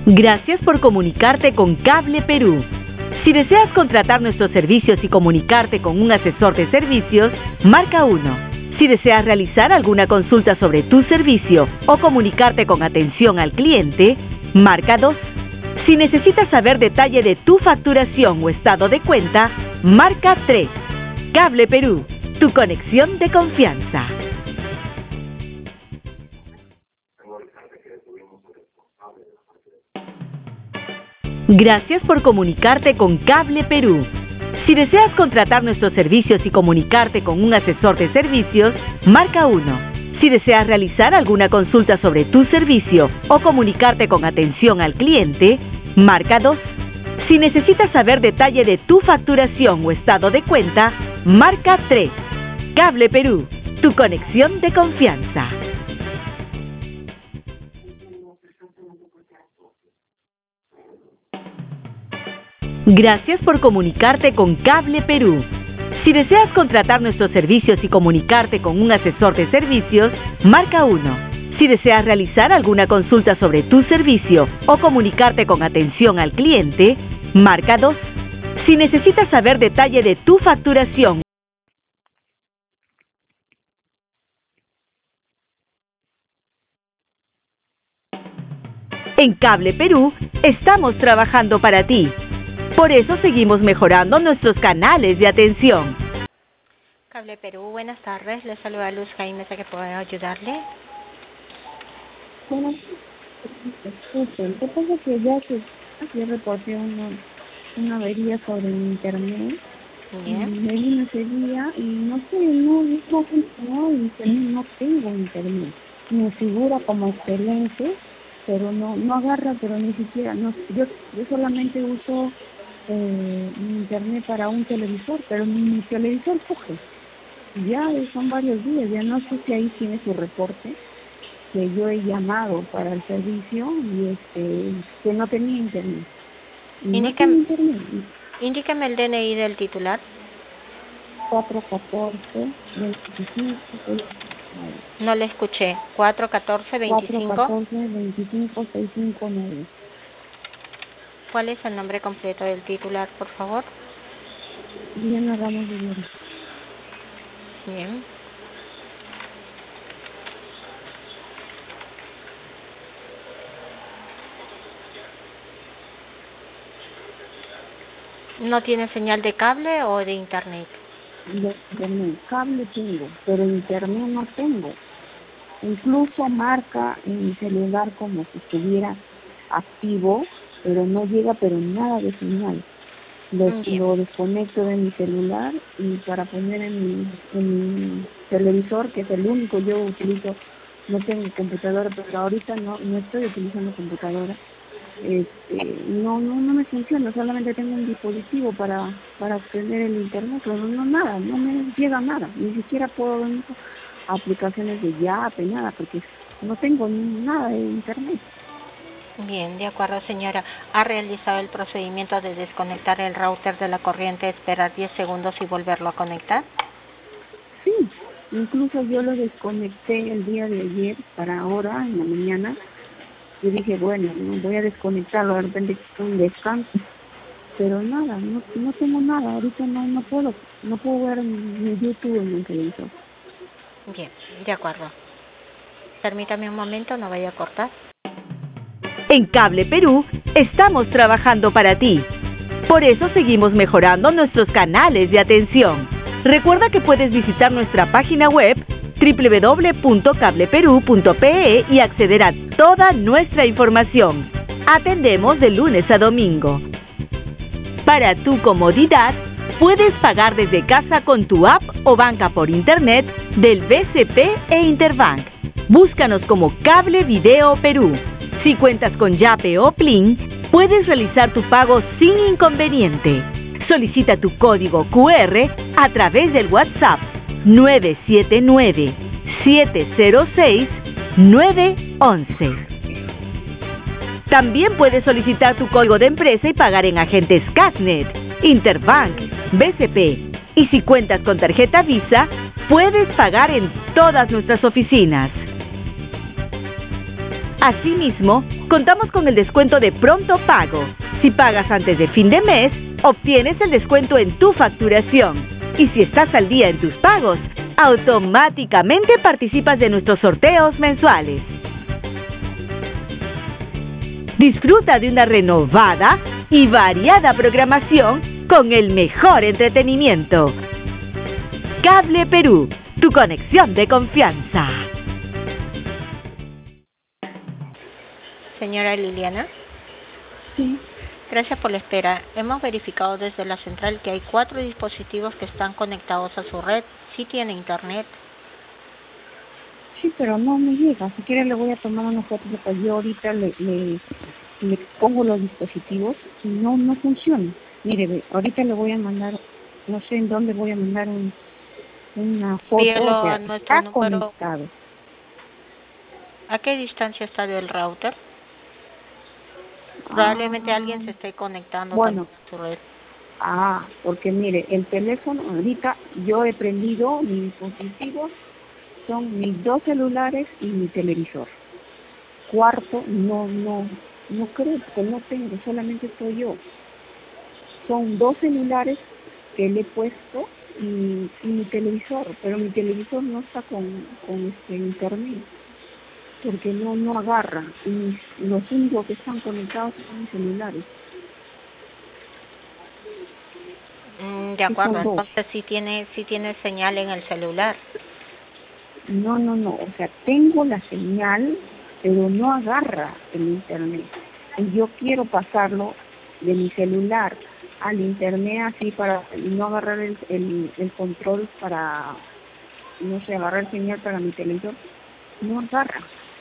Gracias por comunicarte con Cable Perú. Si deseas contratar nuestros servicios y comunicarte con un asesor de servicios, marca 1. Si deseas realizar alguna consulta sobre tu servicio o comunicarte con atención al cliente, marca 2. Si necesitas saber detalle de tu facturación o estado de cuenta, marca 3. Cable Perú, tu conexión de confianza. Gracias por comunicarte con Cable Perú. Si deseas contratar nuestros servicios y comunicarte con un asesor de servicios, marca 1. Si deseas realizar alguna consulta sobre tu servicio o comunicarte con atención al cliente, marca 2. Si necesitas saber detalle de tu facturación o estado de cuenta, marca 3. Cable Perú, tu conexión de confianza. Gracias por comunicarte con Cable Perú. Si deseas contratar nuestros servicios y comunicarte con un asesor de servicios, marca 1. Si deseas realizar alguna consulta sobre tu servicio o comunicarte con atención al cliente, marca 2. Si necesitas saber detalle de tu facturación. En Cable Perú, estamos trabajando para ti. Por eso seguimos mejorando nuestros canales de atención. Cable Perú, buenas tardes. Le saluda Luz Jaime, ¿a qué puedo ayudarle? Bueno, escuchen, ¿qué pasa? Que ya reporté una avería sobre mi internet. Bien. Me vino ese día y no sé, no funcionó y no tengo internet. Me figura como excelente, pero no agarra, pero ni siquiera, no, yo solamente uso mi internet para un televisor, pero mi televisor coge. Ya son varios días, ya no sé si ahí tiene su reporte, que yo he llamado para el servicio y que no tenía internet. Indíqueme el DNI del titular. 414 25 659. No le escuché. 414 25. 414 25 659. ¿Cuál es el nombre completo del titular, por favor? Diana Ramos Rivera. Bien. ¿No tiene señal de cable o de internet? De internet, cable tengo, pero internet no tengo. Incluso marca en mi celular como si estuviera activo, pero no llega pero nada de señal. Lo desconecto de mi celular y para poner en mi televisor, que es el único yo utilizo, no tengo computadora, pero ahorita no estoy utilizando computadora. No me funciona, solamente tengo un dispositivo para obtener el internet, pero no me llega nada, ni siquiera puedo ver aplicaciones de Yape, nada, porque no tengo nada de internet. Bien, de acuerdo, señora. ¿Ha realizado el procedimiento de desconectar el router de la corriente, esperar 10 segundos y volverlo a conectar? Sí, incluso yo lo desconecté el día de ayer para ahora, en la mañana. Yo dije, bueno, no voy a desconectarlo, de repente un descanso. Pero nada, no tengo nada, ahorita no puedo ver ni YouTube en el televisor. Bien, de acuerdo. Permítame un momento, no vaya a cortar. En Cable Perú, estamos trabajando para ti. Por eso seguimos mejorando nuestros canales de atención. Recuerda que puedes visitar nuestra página web www.cableperú.pe y acceder a toda nuestra información. Atendemos de lunes a domingo. Para tu comodidad, puedes pagar desde casa con tu app o banca por internet del BCP e Interbank. Búscanos como Cable Video Perú. Si cuentas con Yape o Plin, puedes realizar tu pago sin inconveniente. Solicita tu código QR a través del WhatsApp 979-706-911. También puedes solicitar tu código de empresa y pagar en agentes Casnet, Interbank, BCP. Y si cuentas con tarjeta Visa, puedes pagar en todas nuestras oficinas. Asimismo, contamos con el descuento de pronto pago. Si pagas antes de fin de mes, obtienes el descuento en tu facturación. Y si estás al día en tus pagos, automáticamente participas de nuestros sorteos mensuales. Disfruta de una renovada y variada programación con el mejor entretenimiento. Cable Perú, tu conexión de confianza. Señora Liliana. Sí. Gracias por la espera. Hemos verificado desde la central que hay 4 dispositivos que están conectados a su red. ¿Sí tiene internet? Sí, pero no me llega. Si quiere le voy a tomar una foto, porque yo ahorita le pongo los dispositivos y no funciona. Mire, ahorita le voy a mandar, no sé en dónde voy a mandar una foto. Envíelo a nuestro está número. conectado. ¿A qué distancia está del router? Probablemente alguien se esté conectando bueno, a su red. Porque mire, el teléfono, ahorita yo he prendido mis dispositivos, son mis 2 celulares y mi televisor. Cuarto, no creo que no tengo, solamente soy yo. Son 2 celulares que le he puesto y mi televisor, pero mi televisor no está con internet, porque no agarra, y los únicos que están conectados son mis celulares. De acuerdo, entonces sí tiene señal en el celular. No, o sea, tengo la señal, pero no agarra el internet. Y yo quiero pasarlo de mi celular al internet así para no agarrar el control para, no sé, agarrar señal para mi televisor. No agarra.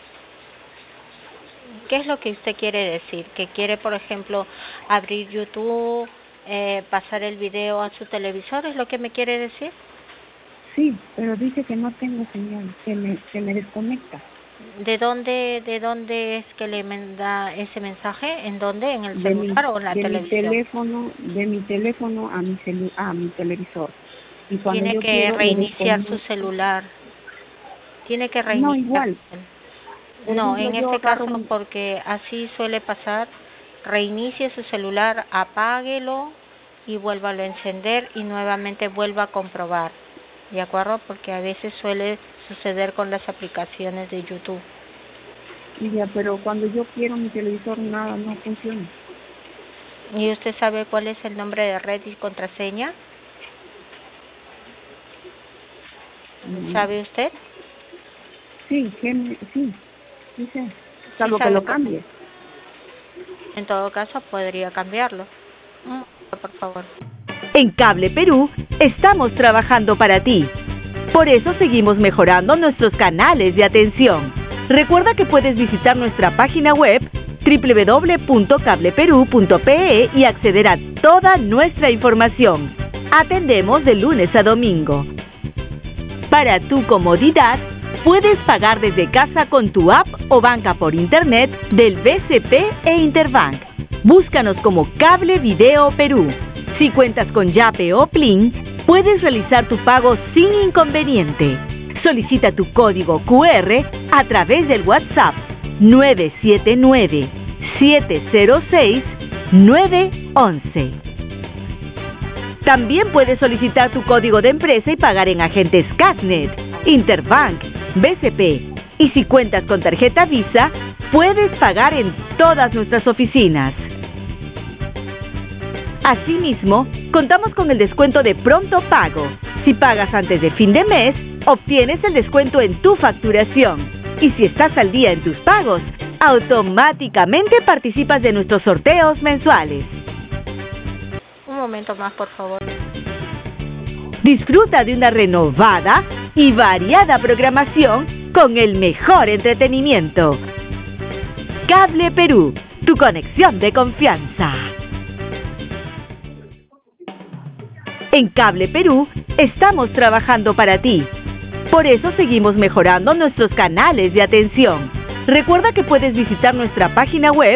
¿Qué es lo que usted quiere decir? ¿Que quiere, por ejemplo, abrir YouTube, pasar el video a su televisor? ¿Es lo que me quiere decir? Sí, pero dice que no tengo señal, se me desconecta. ¿De dónde es que le manda ese mensaje? ¿En dónde? ¿En el celular o en la televisión? De mi teléfono a mi televisor. Y cuando tiene que reiniciar su celular. Tiene que reiniciar. No, igual. No, en este caso no, porque así suele pasar. Reinicie su celular, apáguelo y vuélvalo a encender y nuevamente vuelva a comprobar. ¿De acuerdo? Porque a veces suele suceder con las aplicaciones de YouTube. Ya, pero cuando yo quiero mi televisor nada, no funciona. ¿Y usted sabe cuál es el nombre de red y contraseña? ¿Sabe usted? Sí sé. Salvo que lo cambie. En todo caso, podría cambiarlo. Por favor. En Cable Perú estamos trabajando para ti. Por eso seguimos mejorando nuestros canales de atención. Recuerda que puedes visitar nuestra página web www.cableperú.pe y acceder a toda nuestra información. Atendemos de lunes a domingo. Para tu comodidad, puedes pagar desde casa con tu app o banca por internet del BCP e Interbank. Búscanos como Cable Video Perú. Si cuentas con Yape o Plin, puedes realizar tu pago sin inconveniente. Solicita tu código QR a través del WhatsApp 979-706-911. También puedes solicitar tu código de empresa y pagar en agentes Casnet, Interbank, BCP. Y si cuentas con tarjeta Visa, puedes pagar en todas nuestras oficinas. Asimismo, contamos con el descuento de pronto pago. Si pagas antes de fin de mes, obtienes el descuento en tu facturación. Y si estás al día en tus pagos, automáticamente participas de nuestros sorteos mensuales. Un momento más, por favor. Disfruta de una renovada y variada programación con el mejor entretenimiento. Cable Perú, tu conexión de confianza. En Cable Perú estamos trabajando para ti. Por eso seguimos mejorando nuestros canales de atención. Recuerda que puedes visitar nuestra página web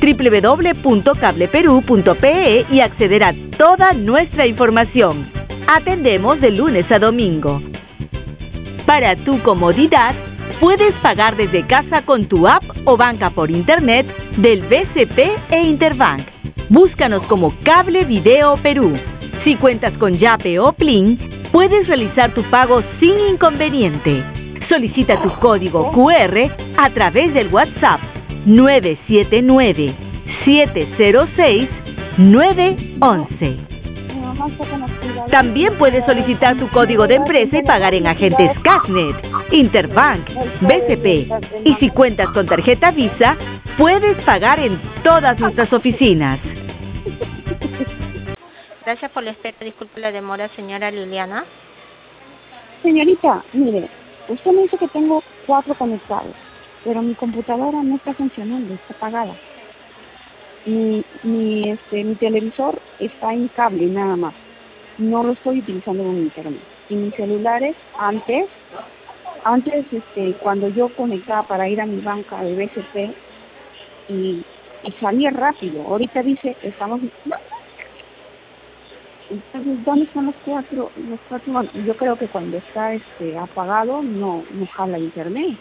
www.cableperú.pe y acceder a toda nuestra información. Atendemos de lunes a domingo. Para tu comodidad, puedes pagar desde casa con tu app o banca por internet del BCP e Interbank. Búscanos como Cable Video Perú. Si cuentas con Yape o Plin, puedes realizar tu pago sin inconveniente. Solicita tu código QR a través del WhatsApp 979-706-911. También puedes solicitar tu código de empresa y pagar en agentes Cashnet, Interbank, BCP. Y si cuentas con tarjeta Visa, puedes pagar en todas nuestras oficinas. Gracias por la espera. Disculpe la demora, señora Liliana. Señorita, mire, usted me dice que tengo 4 conectados, pero mi computadora no está funcionando, está apagada. Mi televisor está en cable nada más. No lo estoy utilizando con internet. Y mis celulares, antes cuando yo conectaba para ir a mi banca de BCP y salía rápido. Ahorita dice, estamos... Entonces, ¿dónde están los cuatro? Bueno, yo creo que cuando está apagado no jala internet.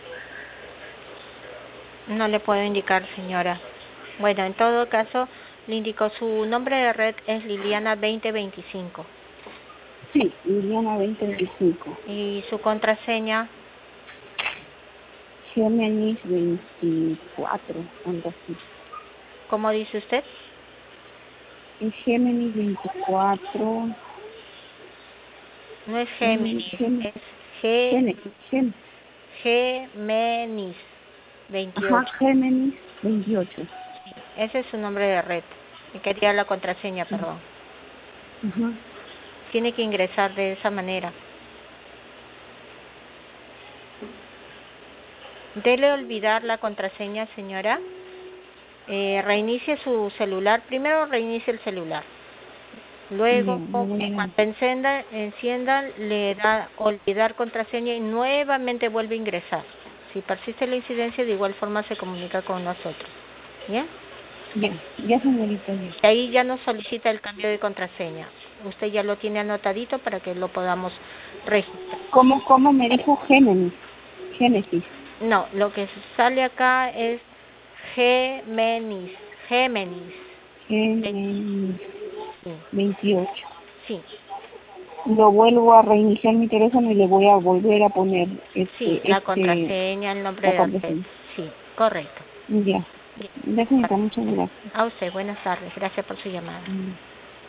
No le puedo indicar, señora. Bueno, en todo caso, le indico su nombre de red es Liliana 2025. Sí, Liliana 2025. ¿Y su contraseña? Géminis 24, algo así. ¿Cómo dice usted? Es Géminis 24. No es Géminis, es Géminis 28. Ajá, Géminis 28. Ese es su nombre de red. Y quería la contraseña, perdón. Ajá. Tiene que ingresar de esa manera. Dele olvidar la contraseña, señora. Reinicie su celular. Primero reinicie el celular. Luego, cuando encienda, le da olvidar contraseña y nuevamente vuelve a ingresar. Si persiste la incidencia, de igual forma se comunica con nosotros. ¿Bien? Bien, ya señorita. Bien. Y ahí ya nos solicita el cambio de contraseña. Usted ya lo tiene anotadito para que lo podamos registrar. ¿Cómo me dijo Géminis? Génesis. No, lo que sale acá es Géminis. 28. Sí. Lo vuelvo a reiniciar mi teléfono y le voy a volver a poner la contraseña, el nombre de red. Sí, correcto. Ya. Muchas gracias. A usted, buenas tardes. Gracias por su llamada.